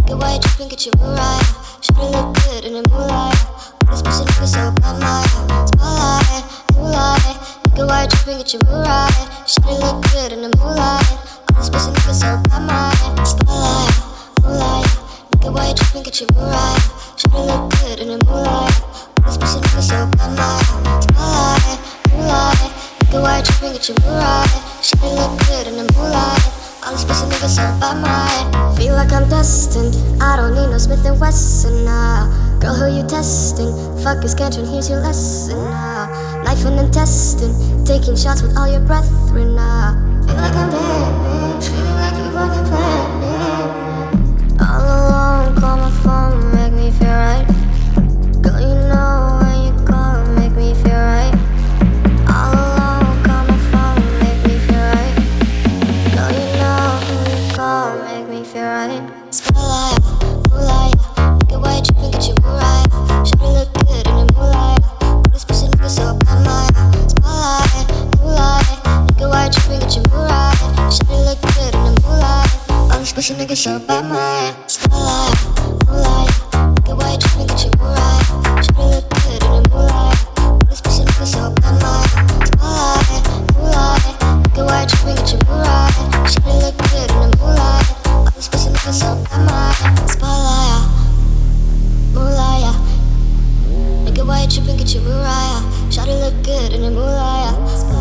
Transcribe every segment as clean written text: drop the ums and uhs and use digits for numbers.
Get white, dripping, get your Mariah. Shawty look good in the moonlight. All this pussy nigga so bad, my spotlight, moonlight. Get white, dripping, get your Mariah. Shawty look good in the moonlight. All this pussy nigga so bad, my spotlight, moonlight. Get white, dripping, get your Mariah. Shawty look good in the moonlight. All this pussy nigga so bad, my spotlight, moonlight. Get white, dripping, get your Mariah. Shawty look good in the moonlight. All these pussy niggas so by my feel like I'm destined. I don't need no Smith & Wesson now. Girl, who you testing? Fuck your scantron, here's your lesson now. Knife and intestine, taking shots with all your brethren now. Feel like I'm dead, feeling like you fucking planned it. All alone, call my phone, make me feel right. Girl, you know when you call, make me feel right. All alone, call my phone, make me feel right. Girl, you know who you call, make me feel right. Spotlight, moonlight, get white, dripping, get your Mariah. Shawty look good in the moonlight. All this pussy niggas so bad, my spotlight, moonlight, get white, dripping, get your Mariah. Shawty look good in the moonlight. All this pussy niggas so bad, my spotlight, moonlight, get white, dripping, get your Mariah. Shawty look good in the moonlight. All this pussy niggas so bad, my spotlight, moonlight, get white, dripping, get your Mariah. Shawty look good in the moonlight. All this pussy niggas so bad, my spotlight, moonlight. Nigga, why you tripping? Get your Mariah. Shawty look good in the moonlight.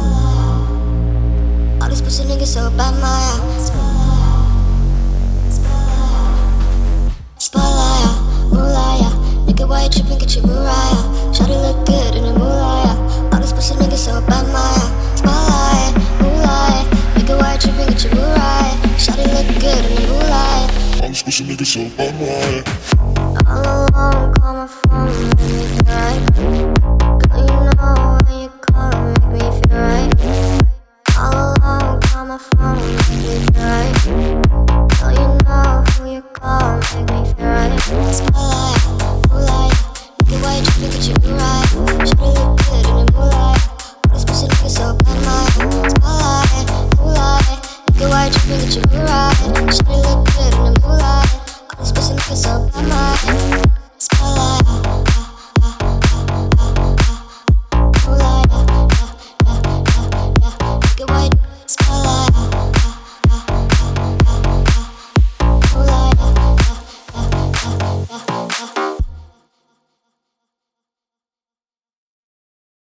All these pussy niggas so bad, my spotlight, moonlight. Nigga, why you tripping? Get your Mariah. Shawty look good in the moonlight. All these pussy niggas so bad, my spotlight, moonlight. Nigga, why you tripping? Get your Mariah. Shawty look good in the moonlight. All these pussy niggas so bad, my All alone, call my phone, make me feel right. Girl, you know when you call, make me feel right. All alone, call my phone, make me feel right. Girl, you know who you call, make me feel right. Spotlight, moonlight, nigga, why you tripping? Get your Mariah. Shawty look good in the moonlight. All this pussy niggas so bad, my spotlight, moonlight, nigga, why you tripping? Get your Mariah.